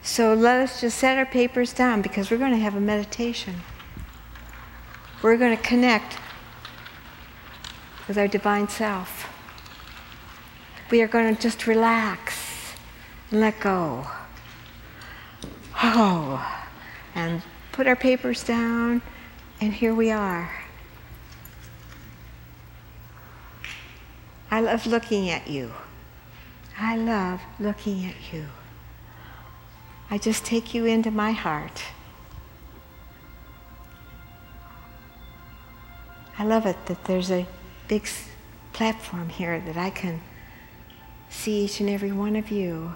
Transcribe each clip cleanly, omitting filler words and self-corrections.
So let us just set our papers down because we're going to have a meditation. We're going to connect with our divine self. We are going to just relax and let go. Oh, and put our papers down, and here we are. I love looking at you. I love looking at you. I just take you into my heart. I love it that there's a big platform here that I can see each and every one of you,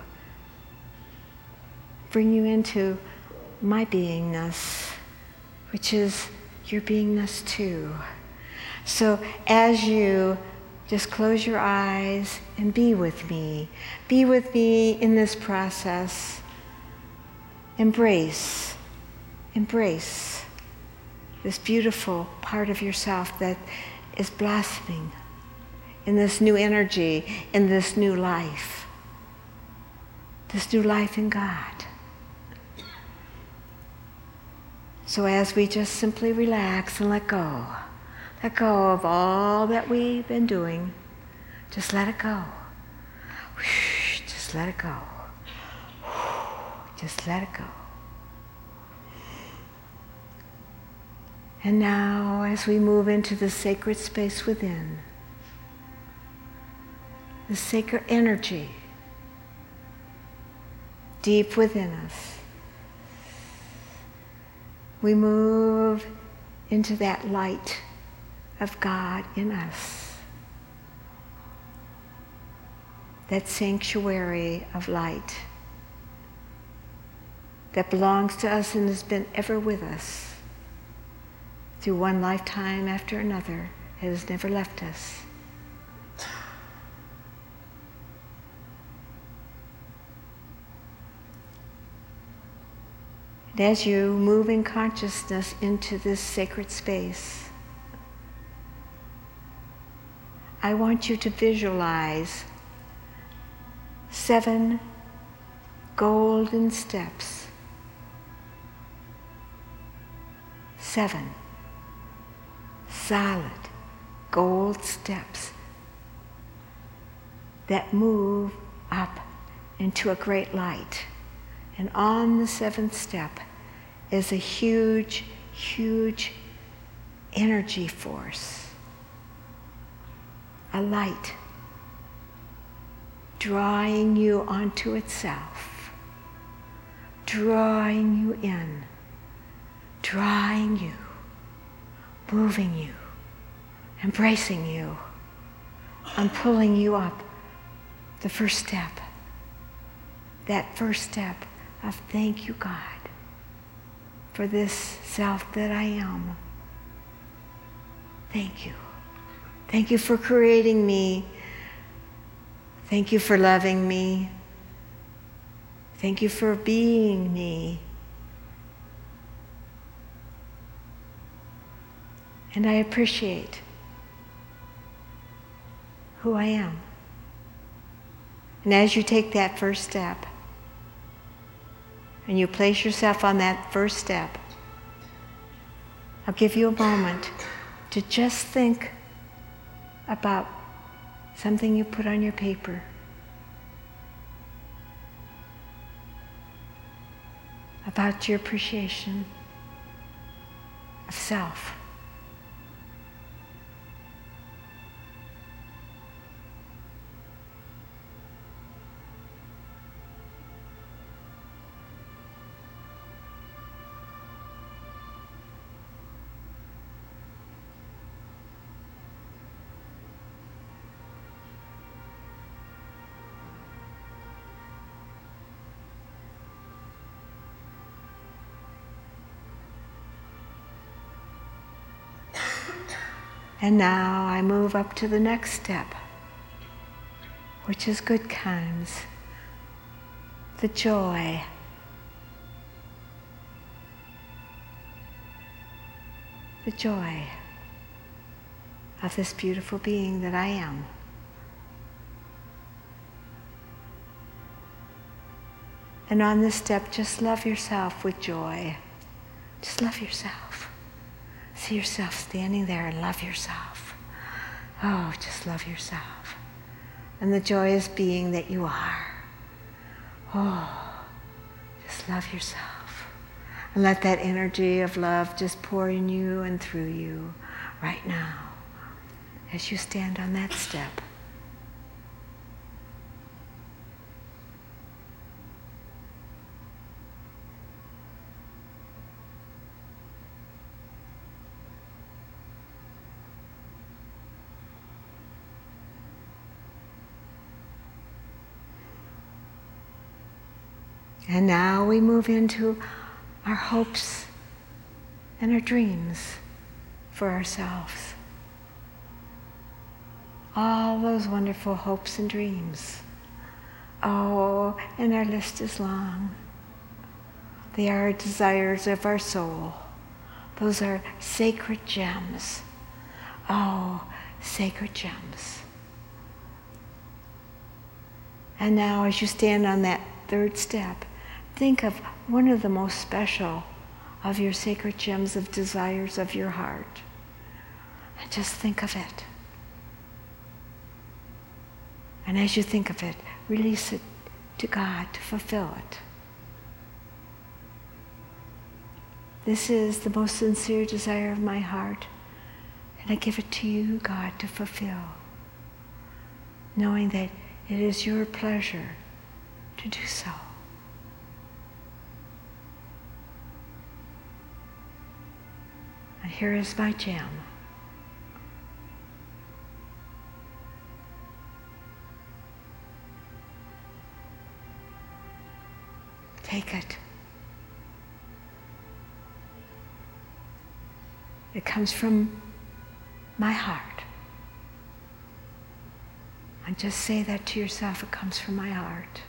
bring you into my beingness, which is your beingness too. So as you just close your eyes and be with me in this process. Embrace this beautiful part of yourself that is blossoming in this new energy, in this new life in God. So as we just simply relax and let go of all that we've been doing, just let it go. Just let it go. Just let it go. And now, as we move into the sacred space within, the sacred energy deep within us, we move into that light of God in us, that sanctuary of light that belongs to us and has been ever with us through one lifetime after another. It has never left us. And as you move in consciousness into this sacred space, I want you to visualize 7 golden steps. 7 solid gold steps that move up into a great light. And on the 7th step is a huge, huge energy force, a light drawing you onto itself, drawing you in, drawing you, moving you, embracing you, and pulling you up the first step. That first step of thank you, God, for this self that I am. Thank you. Thank you for creating me. Thank you for loving me. Thank you for being me. And I appreciate who I am. And as you take that first step, and you place yourself on that first step, I'll give you a moment to just think about something you put on your paper. About your appreciation of self. And now I move up to the next step, which is good times, the joy. The joy of this beautiful being that I am. And on this step, just love yourself with joy. Just love yourself. See yourself standing there and love yourself. Oh, just love yourself. And the joyous being that you are. Oh, just love yourself. And let that energy of love just pour in you and through you right now as you stand on that step. And now we move into our hopes and our dreams for ourselves. All those wonderful hopes and dreams. Oh, and our list is long. They are desires of our soul. Those are sacred gems. Oh, sacred gems. And now as you stand on that third step, think of one of the most special of your sacred gems of desires of your heart. And just think of it. And as you think of it, release it to God to fulfill it. This is the most sincere desire of my heart, and I give it to you, God, to fulfill, knowing that it is your pleasure to do so. And here is my gem. Take it. It comes from my heart. And just say that to yourself, it comes from my heart.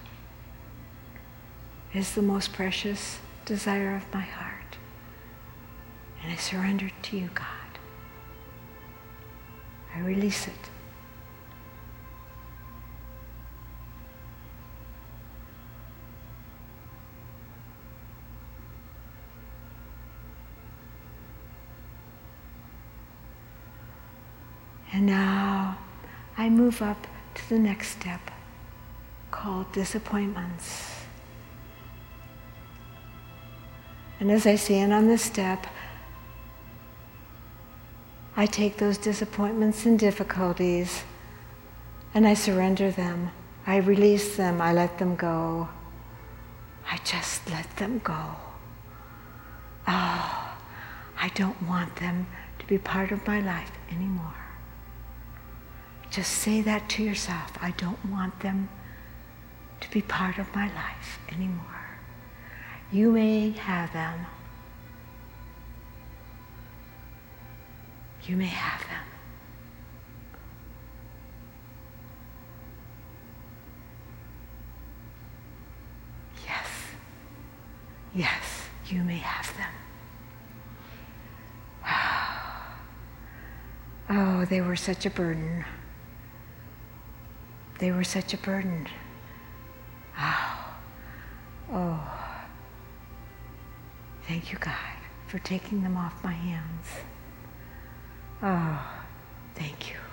It is the most precious desire of my heart. And I surrender it to you, God. I release it. And now I move up to the next step called disappointments. And as I stand on this step, I take those disappointments and difficulties and I surrender them. I release them. I let them go. I just let them go. Oh, I don't want them to be part of my life anymore. Just say that to yourself. I don't want them to be part of my life anymore. You may have them. You may have them. Yes. Yes, you may have them. Oh, they were such a burden. They were such a burden. Oh. Thank you, God, for taking them off my hands. Oh, thank you.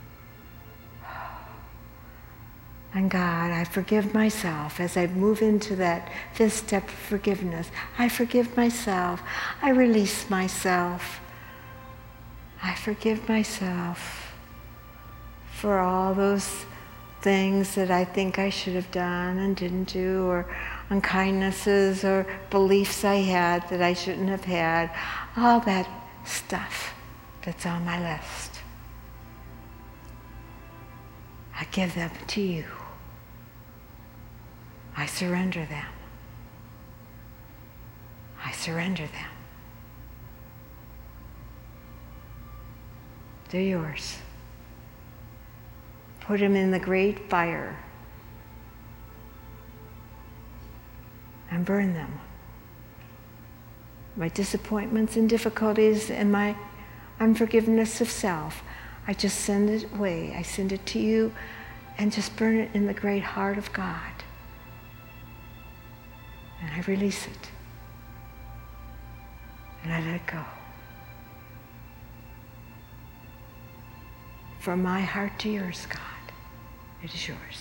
And God, I forgive myself as I move into that fifth step of forgiveness. I forgive myself. I release myself. I forgive myself for all those things that I think I should have done and didn't do, or unkindnesses or beliefs I had that I shouldn't have had. All that stuff that's on my list. I give them to you. I surrender them. I surrender them. They're yours. Put them in the great fire and burn them. My disappointments and difficulties and my unforgiveness of self, I just send it away. I send it to you and just burn it in the great heart of God. I release it. And I let it go. From my heart to yours, God, it is yours.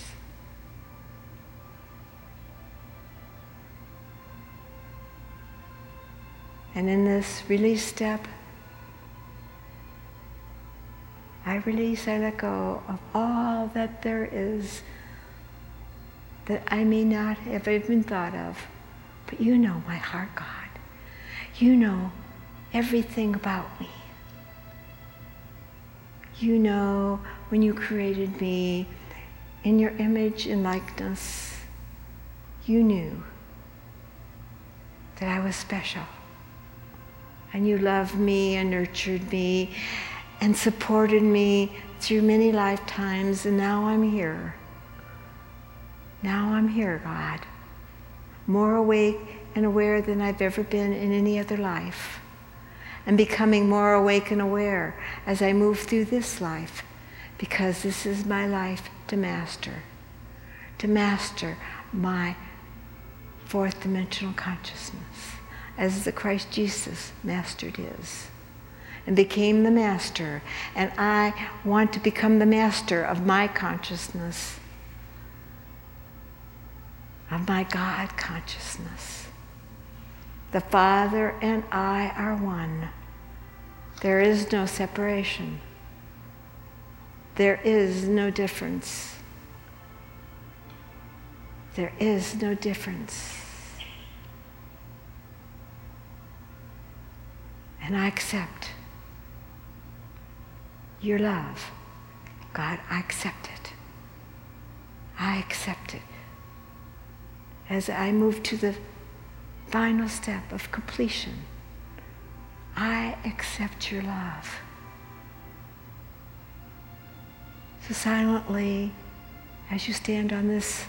And in this release step, I release, I let go of all that there is that I may not have even thought of. But you know my heart, God. You know everything about me. You know when you created me in your image and likeness, you knew that I was special. And you loved me and nurtured me and supported me through many lifetimes, and now I'm here. Now I'm here, God, more awake and aware than I've ever been in any other life, and becoming more awake and aware as I move through this life, because this is my life to master my fourth dimensional consciousness, as the Christ Jesus mastered his and became the master. And I want to become the master of my consciousness, of my God consciousness. The Father and I are one. There is no separation. There is no difference. There is no difference. And I accept your love. God, I accept it. I accept it. As I move to the final step of completion, I accept your love. So silently, as you stand on this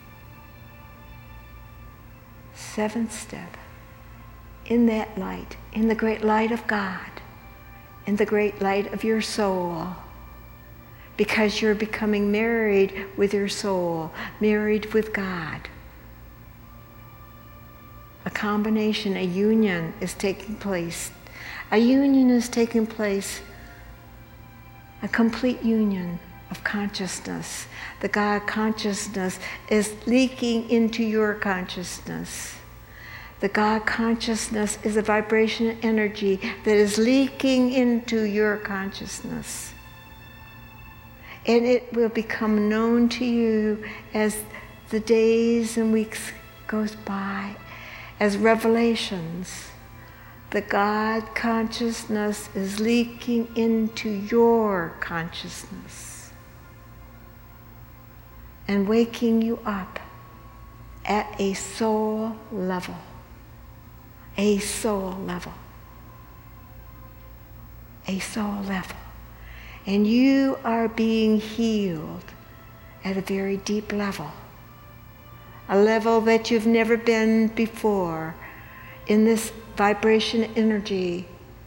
seventh step, in that light, in the great light of God, in the great light of your soul, because you're becoming married with your soul, married with God. A combination, a union is taking place. A union is taking place, a complete union of consciousness. The God consciousness is leaking into your consciousness. The God consciousness is a vibration energy that is leaking into your consciousness. And it will become known to you as the days and weeks goes by, as revelations. The God consciousness is leaking into your consciousness and waking you up at a soul level. A soul level. A soul level. And you are being healed at a very deep level. A level that you've never been before in this vibration energy.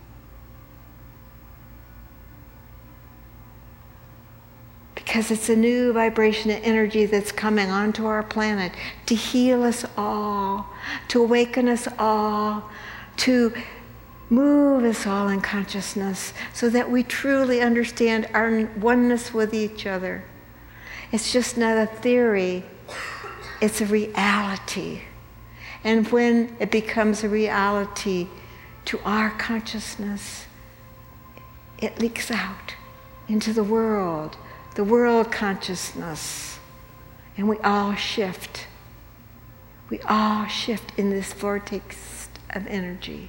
Because it's a new vibration energy that's coming onto our planet to heal us all, to awaken us all, to move us all in consciousness so that we truly understand our oneness with each other. It's just not a theory, it's a reality. And when it becomes a reality to our consciousness, it leaks out into the world consciousness, and we all shift. We all shift in this vortex of energy,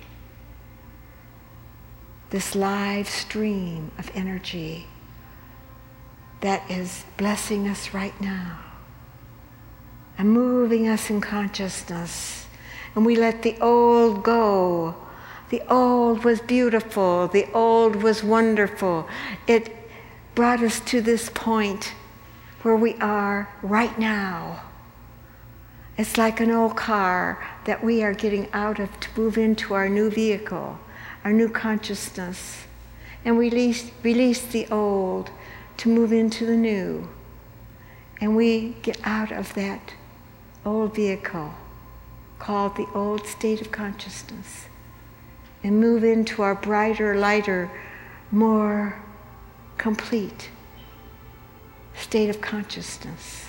this live stream of energy that is blessing us right now and moving us in consciousness. And we let the old go. The old was beautiful. The old was wonderful. It brought us to this point where we are right now. It's like an old car that we are getting out of to move into our new vehicle, our new consciousness, and release the old to move into the new. And we get out of that old vehicle called the old state of consciousness, and move into our brighter, lighter, more complete state of consciousness.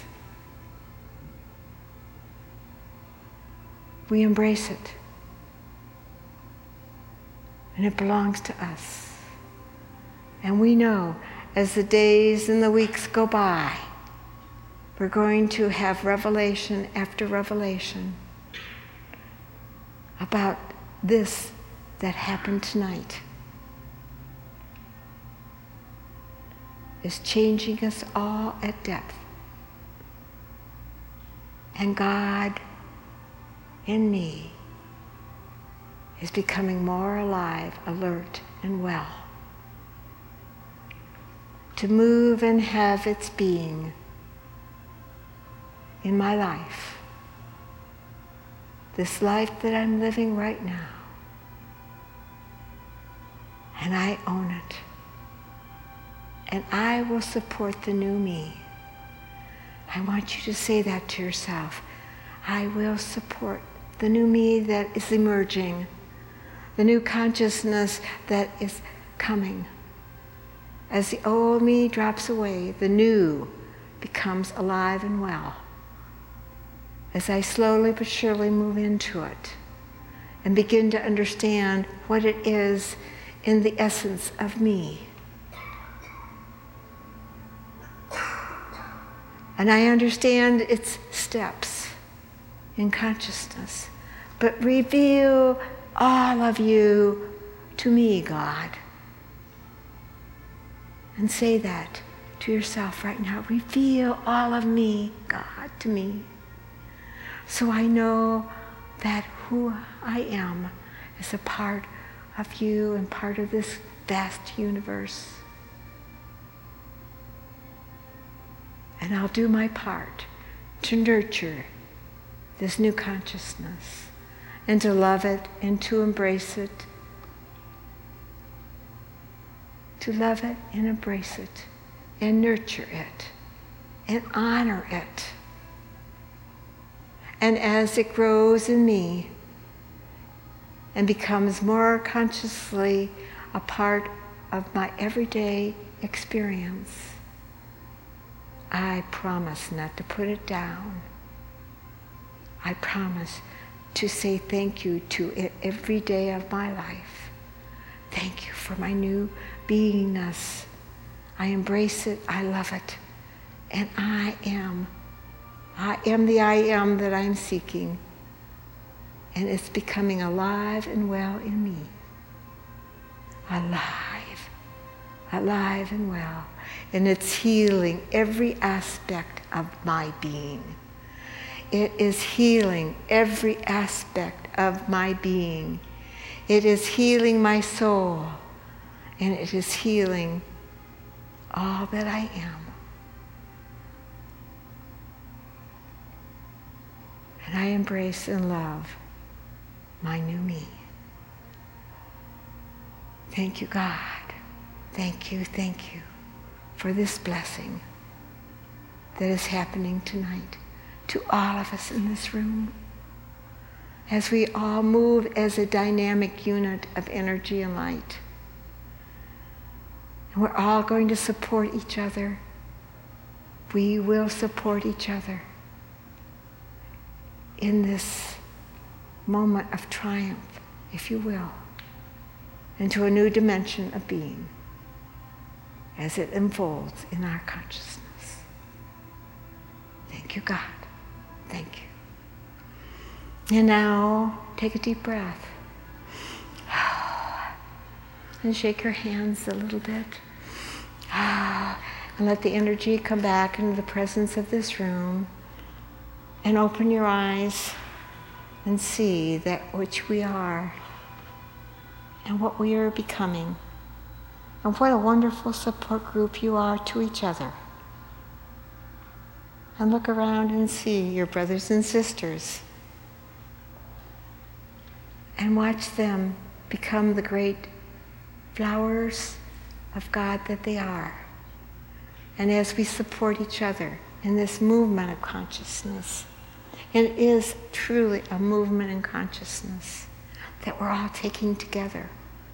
We embrace it, and it belongs to us. And we know as the days and the weeks go by, we're going to have revelation after revelation about this that happened tonight. Is changing us all at depth. And God in me is becoming more alive, alert, and well, to move and have its being in my life, this life that I'm living right now. And I own it. And I will support the new me. I want you to say that to yourself. I will support the new me that is emerging, the new consciousness that is coming. As the old me drops away, the new becomes alive and well. As I slowly but surely move into it and begin to understand what it is in the essence of me. And I understand its steps in consciousness, but reveal all of you to me, God. And say that to yourself right now. Reveal all of me, God, to me. So I know that who I am is a part of you and part of this vast universe. And I'll do my part to nurture this new consciousness and to love it and to embrace it. To love it and embrace it and nurture it and honor it. And as it grows in me and becomes more consciously a part of my everyday experience, I promise not to put it down. I promise to say thank you to it every day of my life. Thank you for my new beingness. I embrace it, I love it, and I am the I am that I'm seeking, and it's becoming alive and well in me. Alive and well, and it's healing every aspect of my being. It is healing every aspect of my being. It is healing my soul, and it is healing all that I am. And I embrace and love my new me. Thank you, God. Thank you for this blessing that is happening tonight to all of us in this room. As we all move as a dynamic unit of energy and light. And we're all going to support each other. We will support each other in this moment of triumph, if you will, into a new dimension of being as it unfolds in our consciousness. Thank you, God. Thank you. And now, take a deep breath. And shake your hands a little bit. And let the energy come back into the presence of this room. And open your eyes and see that which we are and what we are becoming. And what a wonderful support group you are to each other. And look around and see your brothers and sisters. And watch them become the great flowers of God that they are. And as we support each other in this movement of consciousness, It is truly a movement in consciousness that we're all taking together.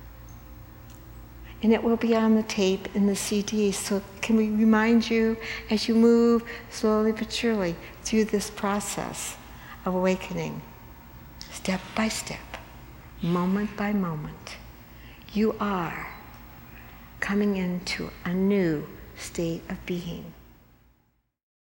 And it will be on the tape in the CD. So can we remind you as you move slowly but surely through this process of awakening, step by step, moment by moment, you are coming into a new state of being.